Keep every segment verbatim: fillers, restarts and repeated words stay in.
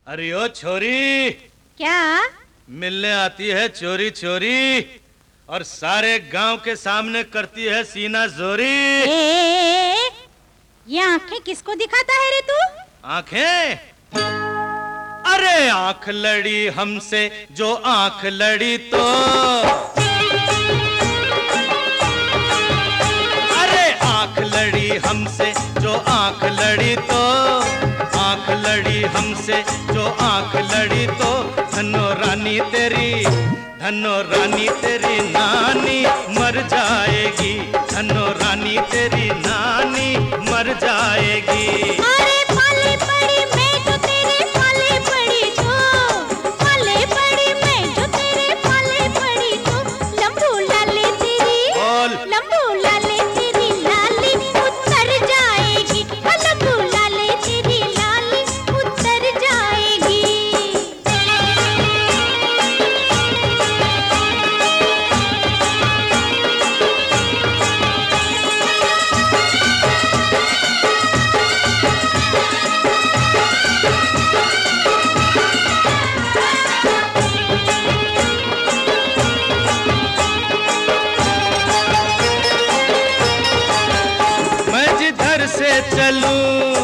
अरे ओ छोरी, क्या मिलने आती है चोरी चोरी और सारे गांव के सामने करती है सीना जोरी। ए, ए, ए, ये आंखें किसको दिखाता है रे तू? आंखें? अरे आंख लड़ी हमसे जो आंख लड़ी तो, अरे आंख लड़ी हमसे जो आंख लड़ी तो, आंख लड़ी हमसे जो आंख लड़ी तो, धनो रानी तेरी धनो रानी तेरी नानी मर जाएगी, धनो रानी तेरी नानी मर जाएगी। अरे पाले पड़ी मैं जो तेरे पाले पड़ी तो, पाले पड़ी मैं जो तेरे पाले पड़ी तो, लंबू लाले तेरी बोल। लंबू लाले तेरी लाली उतर जाएगी, लंबू लाले तेरी लाली उतर जाएगी। मैं जिधर से चलूं,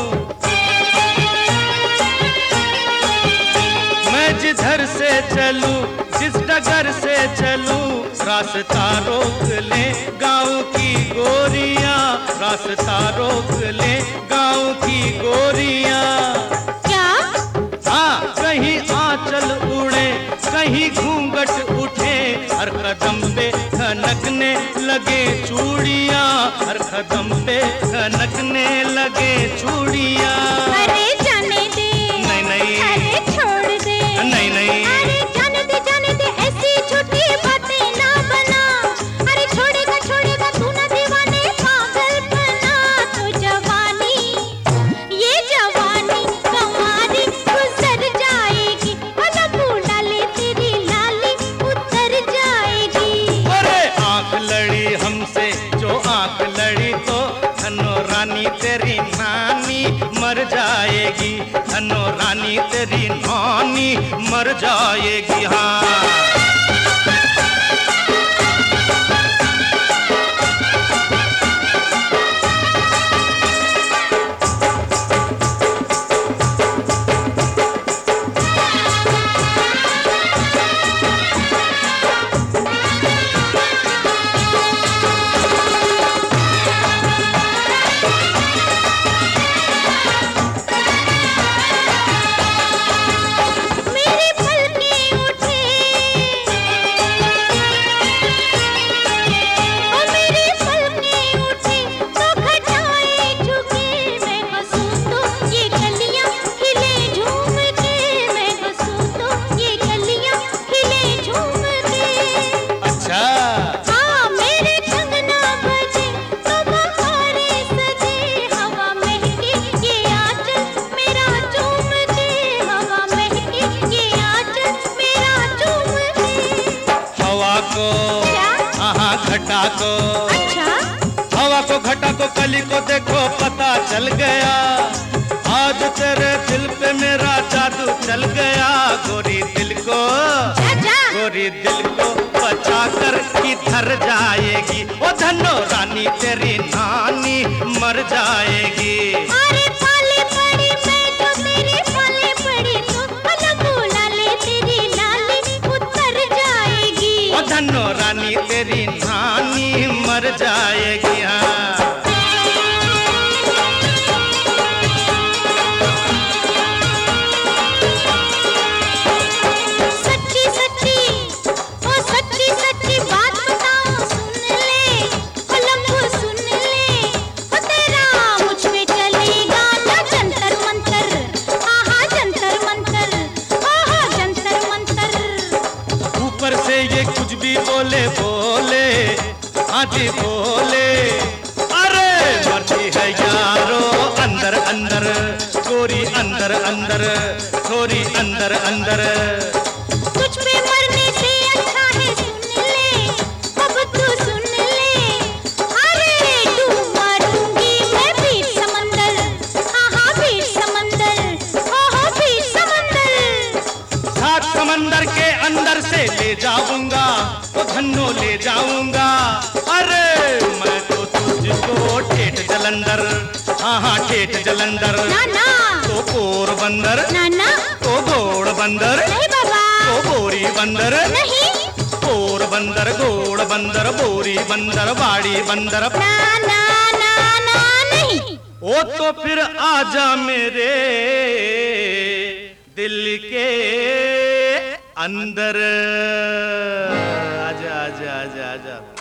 मैं जिधर से चलूं, जिस डगर से चलूं, रास्ता रोक ले गाँव की गोरियां, रास्ता रोक ले गाँव की गोरियां। क्या हाँ, कहीं आंचल उड़े, कहीं घूंघट उठे, हर कदम पे खनकने लगे चूड़ियां, हर कदम पे खनकने लगे चूड़ियां। अरे जाने दे, नहीं नहीं, अरे छोड़ दे, नहीं नहीं, अरे जाने दे जाने दे, ऐसी झूठी बातें ना बना। अरे छोड़ेगा छोड़ेगा तू ना दीवाने पागल बना। तो जवानी, ये जवानी कमारी गुजर जाएगी, लंबू लाले तेरी लाली उतर जाएगी। अरे आंख लड़ी हमसे जो आंख लड़ी तो, धनो रानी तेरी नानी मर जाएगी, धनो रानी तेरी नानी मर जाएगी। हाँ मेरी पलकें उठे, ओ मेरी पलकें उठे तो घटाएं झुके, मैं हंसूं तो ये गलियां हिले झूम के, मैं हंसूं तो ये गलियां हिले झूम के। अच्छा, हाँ मेरे कंगना बजे तो बहारें सजे, हवा महके ये आंचल मेरा चूम के, हवा महके ये आंचल मेरा चूम के। हवा को क्या? हाँ घटा को, अच्छा हवा को घटा को कली को देखो पता चल गया, आज तेरे दिल पे मेरा जादू चल गया। गोरी दिल को, जा जा। गोरी दिल को बचा कर किधर जाएगी, ओ धनो रानी तेरी नानी मर जाएगी। अरे पाले पड़ी मैं जो तेरे पाले पड़ी तो, लंबू लाले तेरी लाली उतर जाएगी। ओ धनो रानी तेरी नानी मर जाएगी। हाँ सच्ची सच्ची, ओ सच्ची सच्ची बात बताऊं सुन ले, ओ लंबू सुन ले, ओ तेरा मुझ पे चलेगा ना जंतर मंतर, आहा जंतर मंतर, आहा जंतर मंतर। ऊपर से ये कुछ भी बोले बोले, आज बोले, अरे मरती है यारो अंदर अंदर, गोरी अंदर अंदर, छोरी अंदर अंदर। तुझ पे मरने से अच्छा है सुन ले, अब तू सुन ले, अरे डूब मरूंगी मैं बीच समंदर, आहा बीच समंदर, ओहो बीच समंदर। समंदर के अंदर से ले जाऊंगा, तो धन्नो ले जाऊंगा। अरे मैं तो तुझको ठेठ जलंधर, हाँ हाँ ठेठ जलंधर, ना ना तो पोरबंदर, ना ना तो घोड़ बंदर, नहीं बाबा, तो बोरी बंदर, नहीं, पोरबंदर, घोड़ बंदर, बोरी बंदर, बाड़ी बंदर, ना ना ना ना नहीं। ओ तो फिर आजा मेरे दिल के अंदर, आजा आजा आजा आजा।